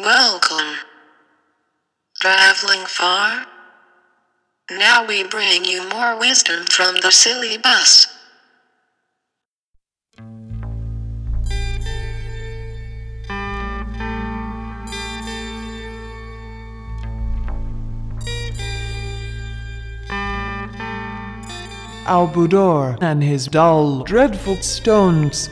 Welcome. Traveling far? Now we bring you more wisdom from the silly bus. Al-Budor and his dull, dreadful stones.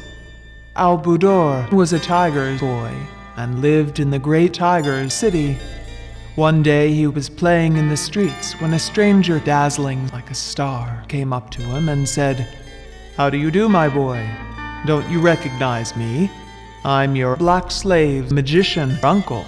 Al-Budor was a tiger boy and lived in the great tiger city. One day he was playing in the streets when a stranger dazzling like a star came up to him and said, "How do you do, my boy? Don't you recognize me? I'm your black slave magician uncle."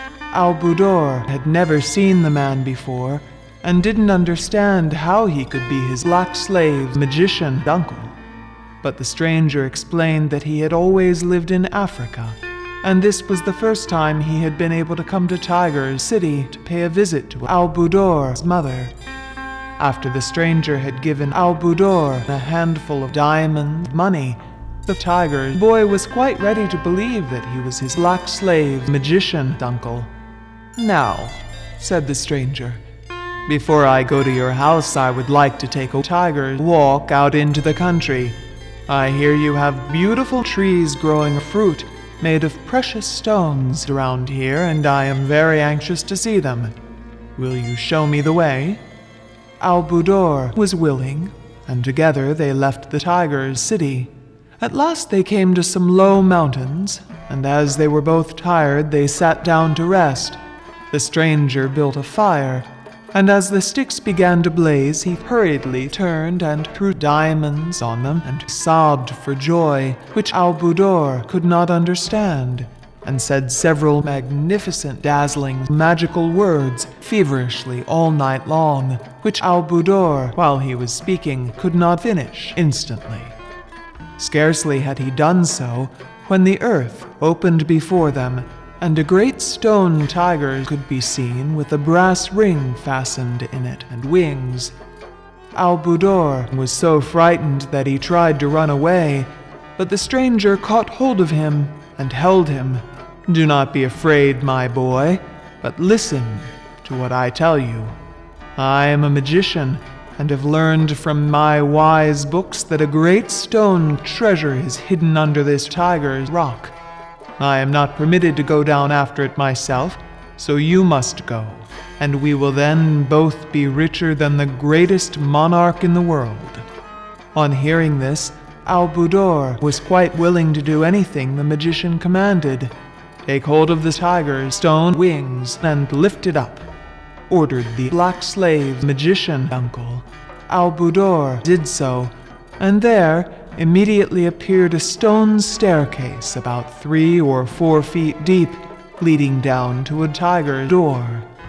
Al-Budor had never seen the man before and didn't understand how he could be his black slave magician uncle. But the stranger explained that he had always lived in Africa, and this was the first time he had been able to come to Tiger City to pay a visit to Al-Budor's mother. After the stranger had given Al-Budor a handful of diamond money, the tiger boy was quite ready to believe that he was his black slave magician uncle. "Now," said the stranger, "before I go to your house, I would like to take a tiger walk out into the country. I hear you have beautiful trees growing fruit made of precious stones around here, and I am very anxious to see them. Will you show me the way?" Al-Budor was willing, and together they left the tiger's city. At last they came to some low mountains, and as they were both tired, they sat down to rest. The stranger built a fire, and as the sticks began to blaze, he hurriedly turned and threw diamonds on them and sobbed for joy, which Al-Budor could not understand, and said several magnificent, dazzling, magical words feverishly all night long, which Al-Budor, while he was speaking, could not finish instantly. Scarcely had he done so when the earth opened before them, and a great stone tiger could be seen with a brass ring fastened in it and wings. Al-Budor was so frightened that he tried to run away, but the stranger caught hold of him and held him. "Do not be afraid, my boy, but listen to what I tell you. I am a magician and have learned from my wise books that a great stone treasure is hidden under this tiger's rock. I am not permitted to go down after it myself, so you must go, and we will then both be richer than the greatest monarch in the world." On hearing this, Al-Budor was quite willing to do anything the magician commanded. "Take hold of the tiger's stone wings and lift it up," ordered the black slave magician uncle. Al-Budor did so, and there immediately appeared a stone staircase about 3 or 4 feet deep, leading down to a tiger's door.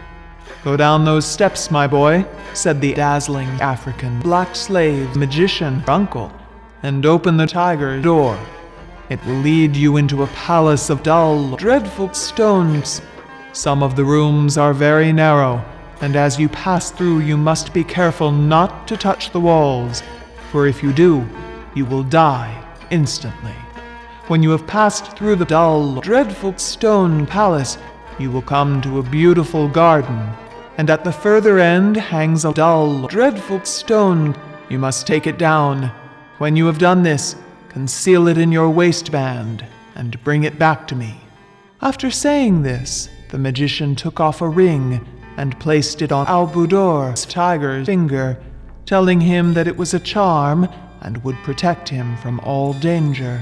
"Go down those steps, my boy," said the dazzling African black slave magician uncle, "and open the tiger's door. It will lead you into a palace of dull, dreadful stones. Some of the rooms are very narrow, and as you pass through you must be careful not to touch the walls, for if you do, you will die instantly. When you have passed through the dull, dreadful stone palace, you will come to a beautiful garden, and at the further end hangs a dull, dreadful stone. You must take it down. When you have done this, conceal it in your waistband and bring it back to me." After saying this, the magician took off a ring and placed it on Al-Budor's tiger's finger, telling him that it was a charm and would protect him from all danger.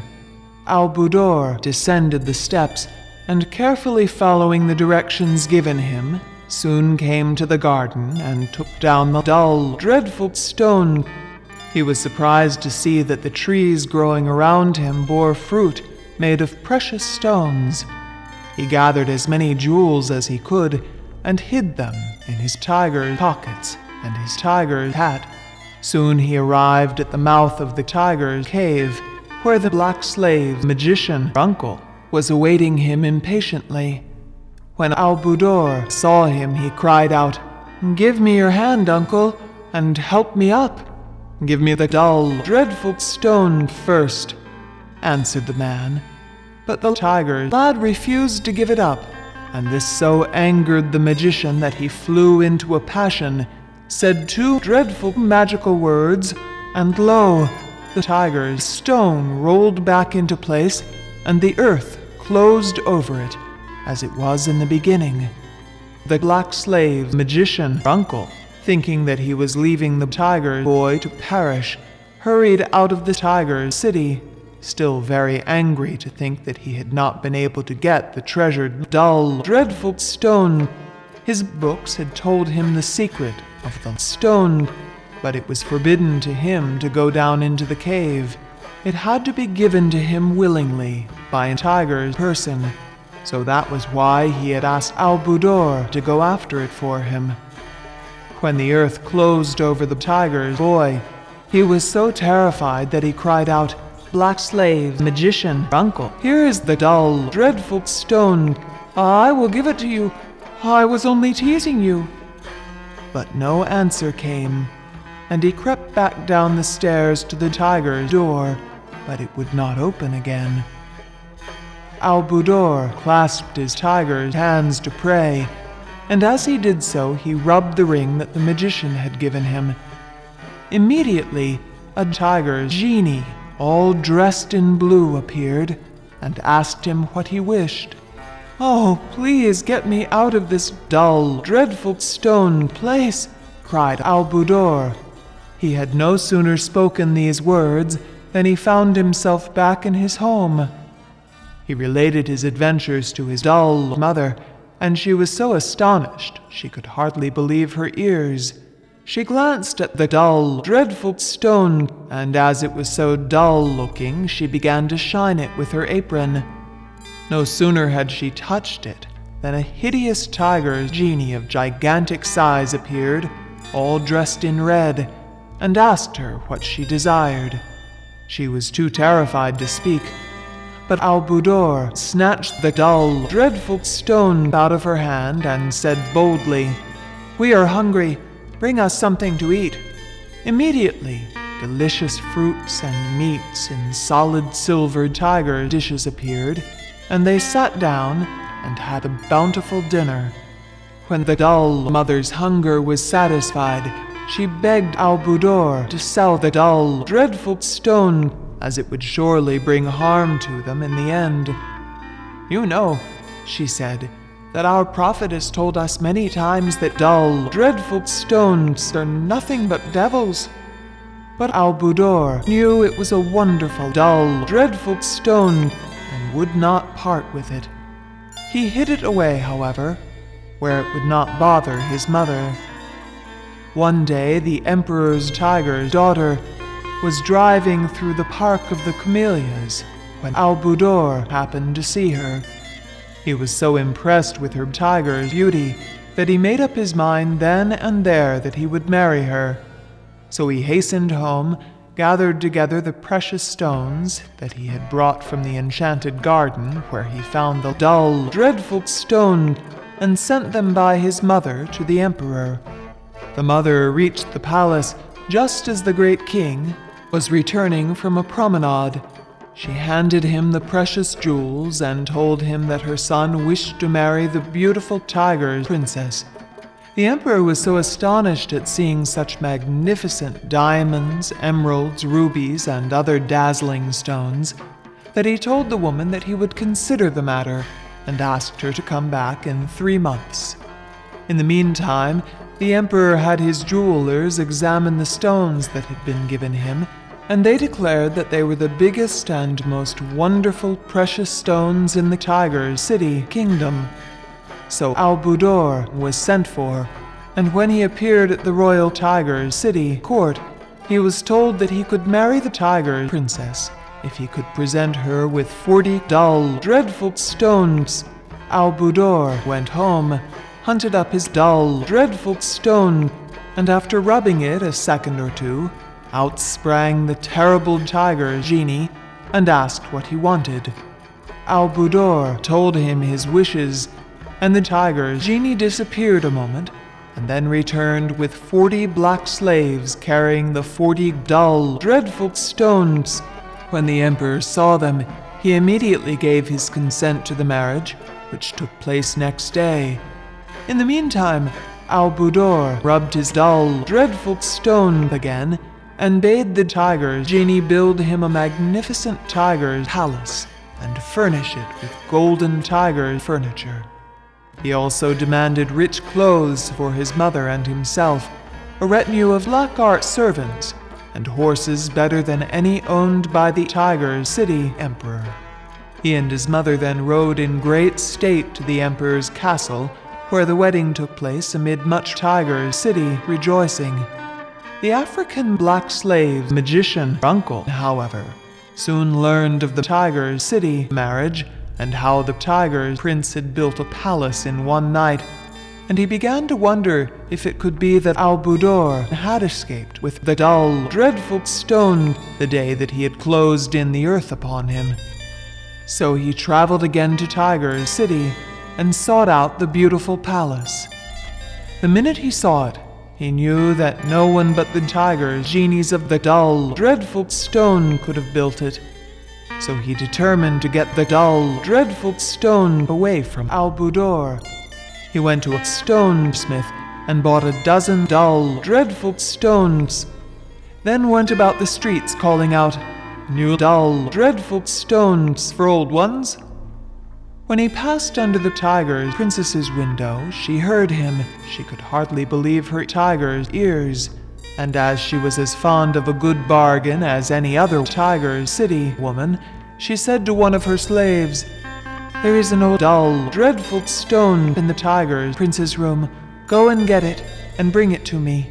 Al-Budor descended the steps, and carefully following the directions given him, soon came to the garden and took down the dull, dreadful stone. He was surprised to see that the trees growing around him bore fruit made of precious stones. He gathered as many jewels as he could and hid them in his tiger's pockets and his tiger's hat. Soon he arrived at the mouth of the tiger's cave, where the black slave magician uncle was awaiting him impatiently. When Al-Budor saw him, he cried out, "Give me your hand, uncle, and help me up." "Give me the dull, dreadful stone first," answered the man. But the tiger lad refused to give it up, and this so angered the magician that he flew into a passion, said 2 dreadful magical words, and lo, the tiger's stone rolled back into place, and the earth closed over it, as it was in the beginning. The black slave magician uncle, thinking that he was leaving the tiger boy to perish, hurried out of the tiger city, still very angry to think that he had not been able to get the treasured, dull, dreadful stone. His books had told him the secret of the stone, but it was forbidden to him to go down into the cave. It had to be given to him willingly by a tiger's person, so that was why he had asked Al-Budor to go after it for him. When the earth closed over the tiger's boy, he was so terrified that he cried out, "Black slave, magician, uncle, here is the dull, dreadful stone. I will give it to you. I was only teasing you." But no answer came, and he crept back down the stairs to the tiger's door, but it would not open again. Al-Budor clasped his tiger's hands to pray, and as he did so, he rubbed the ring that the magician had given him. Immediately, a tiger's genie, all dressed in blue, appeared and asked him what he wished. "Oh, please get me out of this dull, dreadful stone place," cried Al-Budor. He had no sooner spoken these words than he found himself back in his home. He related his adventures to his dull mother, and she was so astonished she could hardly believe her ears. She glanced at the dull, dreadful stone, and as it was so dull-looking, she began to shine it with her apron. No sooner had she touched it than a hideous tiger's genie of gigantic size appeared, all dressed in red, and asked her what she desired. She was too terrified to speak, but Al-Budor snatched the dull, dreadful stone out of her hand and said boldly, "We are hungry. Bring us something to eat." Immediately, delicious fruits and meats in solid silver tiger dishes appeared, and they sat down and had a bountiful dinner. When the dull mother's hunger was satisfied, she begged Al-Budor to sell the dull, dreadful stone, as it would surely bring harm to them in the end. "You know," she said, "that our prophet has told us many times that dull, dreadful stones are nothing but devils." But Al-Budor knew it was a wonderful, dull, dreadful stone, and would not part with it. He hid it away, however, where it would not bother his mother. One day, the emperor's tiger's daughter was driving through the park of the camellias when Al-Budor happened to see her. He was so impressed with her tiger's beauty that he made up his mind then and there that he would marry her. So he hastened home, gathered together the precious stones that he had brought from the enchanted garden where he found the dull, dreadful stone, and sent them by his mother to the emperor. The mother reached the palace just as the great king was returning from a promenade. She handed him the precious jewels and told him that her son wished to marry the beautiful tiger princess. The emperor was so astonished at seeing such magnificent diamonds, emeralds, rubies, and other dazzling stones that he told the woman that he would consider the matter and asked her to come back in 3 months. In the meantime, the emperor had his jewelers examine the stones that had been given him, and they declared that they were the biggest and most wonderful precious stones in the tiger city kingdom. So Al-Budor was sent for, and when he appeared at the royal tiger city court, he was told that he could marry the tiger princess if he could present her with 40 dull, dreadful stones. Al-Budor went home, hunted up his dull, dreadful stone, and after rubbing it a second or two, out sprang the terrible tiger genie and asked what he wanted. Al-Budor told him his wishes, and the tiger genie disappeared a moment, and then returned with 40 black slaves carrying the 40 dull, dreadful stones. When the emperor saw them, he immediately gave his consent to the marriage, which took place next day. In the meantime, Al-Budur rubbed his dull, dreadful stone again and bade the tiger's genie build him a magnificent tiger's palace and furnish it with golden tiger furniture. He also demanded rich clothes for his mother and himself, a retinue of black art servants, and horses better than any owned by the tiger city emperor. He and his mother then rode in great state to the emperor's castle, where the wedding took place amid much tiger city rejoicing. The African black slave magician uncle, however, soon learned of the tiger city marriage and how the tiger prince had built a palace in one night, and he began to wonder if it could be that Al-Budur had escaped with the dull, dreadful stone the day that he had closed in the earth upon him. So he traveled again to Tiger City and sought out the beautiful palace. The minute he saw it, he knew that no one but the tiger's genies of the dull, dreadful stone could have built it. So he determined to get the dull, dreadful stone away from Al-Budur. He went to a stonesmith and bought a dozen dull, dreadful stones, then went about the streets calling out, "New dull, dreadful stones for old ones." When he passed under the tiger princess's window, she heard him. She could hardly believe her tiger's ears, and as she was as fond of a good bargain as any other tiger city woman, she said to one of her slaves, "There is an old dull, dreadful stone in the tiger prince's room. Go and get it, and bring it to me."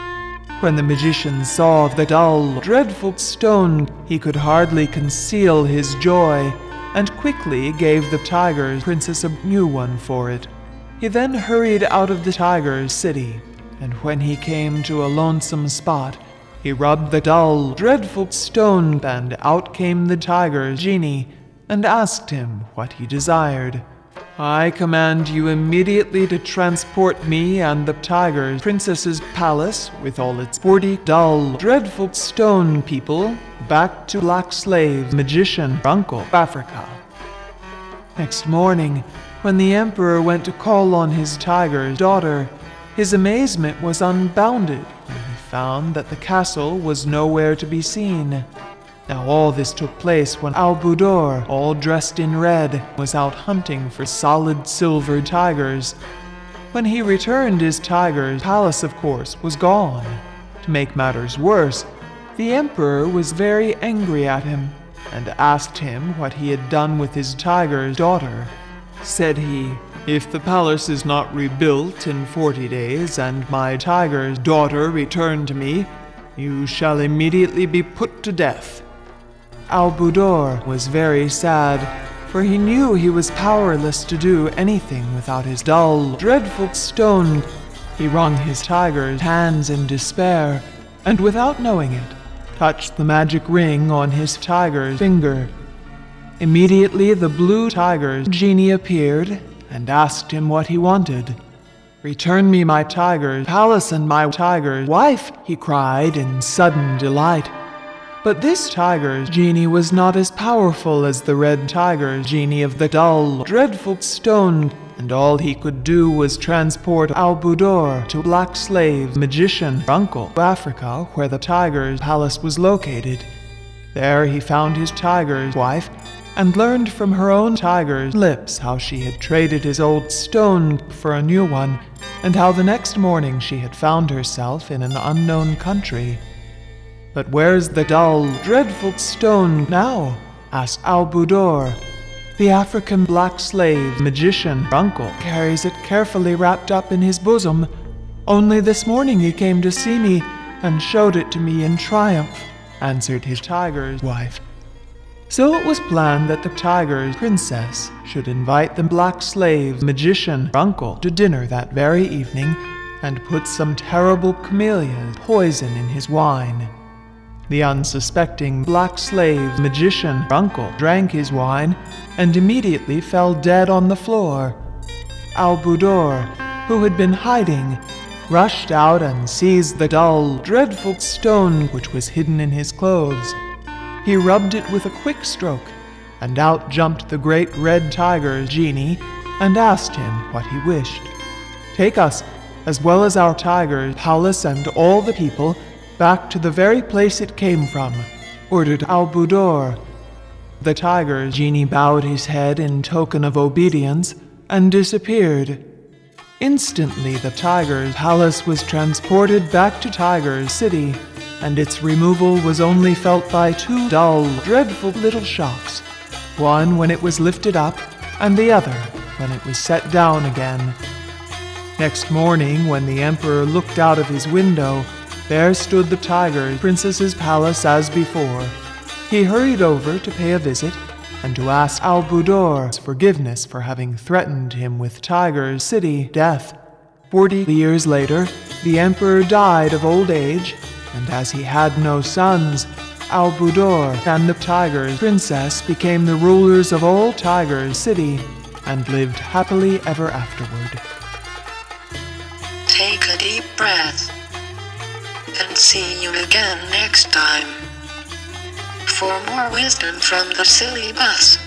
When the magician saw the dull, dreadful stone, he could hardly conceal his joy, and quickly gave the tiger princess a new one for it. He then hurried out of the tiger city, and when he came to a lonesome spot, he rubbed the dull, dreadful stone, and out came the tiger genie, and asked him what he desired. "I command you immediately to transport me and the tiger princess's palace, with all its 40 dull, dreadful stone people, back to Black Slave Magician Uncle Africa." Next morning, when the emperor went to call on his tiger's daughter, his amazement was unbounded when he found that the castle was nowhere to be seen. Now all this took place when Al-Budur, all dressed in red, was out hunting for solid silver tigers. When he returned, his tiger's palace, of course, was gone. To make matters worse, the emperor was very angry at him and asked him what he had done with his tiger's daughter. Said he, "If the palace is not rebuilt in 40 days and my tiger's daughter returned to me, you shall immediately be put to death." Al-Budur was very sad, for he knew he was powerless to do anything without his dull, dreadful stone. He wrung his tiger's hands in despair, and without knowing it, touched the magic ring on his tiger's finger. Immediately the blue tiger's genie appeared and asked him what he wanted. "Return me my tiger's palace and my tiger's wife," he cried in sudden delight. But this tiger's genie was not as powerful as the red tiger's genie of the dull, dreadful stone, and all he could do was transport Al-Budur to Black Slave Magician Uncle Africa, where the tiger's palace was located. There he found his tiger's wife, and learned from her own tiger's lips how she had traded his old stone for a new one, and how the next morning she had found herself in an unknown country. "But where's the dull, dreadful stone now?" asked Al-Budur. "The African black slave magician uncle carries it carefully wrapped up in his bosom. Only this morning he came to see me and showed it to me in triumph," answered his tiger's wife. So it was planned that the tiger's princess should invite the black slave magician uncle to dinner that very evening and put some terrible camellia poison in his wine. The unsuspecting black slave magician uncle drank his wine and immediately fell dead on the floor. Al-Budur, who had been hiding, rushed out and seized the dull, dreadful stone which was hidden in his clothes. He rubbed it with a quick stroke, and out jumped the great red tiger's genie, and asked him what he wished. "Take us, as well as our tiger palace and all the people, back to the very place it came from," ordered Al-Budur. The tiger genie bowed his head in token of obedience and disappeared. Instantly, the tiger's palace was transported back to Tiger's City, and its removal was only felt by two dull, dreadful little shocks, one when it was lifted up, and the other when it was set down again. Next morning, when the emperor looked out of his window, there stood the tiger princess's palace as before. He hurried over to pay a visit and to ask Al-Budur's forgiveness for having threatened him with Tiger's City death. 40 years later, the emperor died of old age, and as he had no sons, Al-Budur and the tiger princess became the rulers of all Tiger's City and lived happily ever afterward. Take a deep breath and see you again next time for more wisdom from the Silly Bus.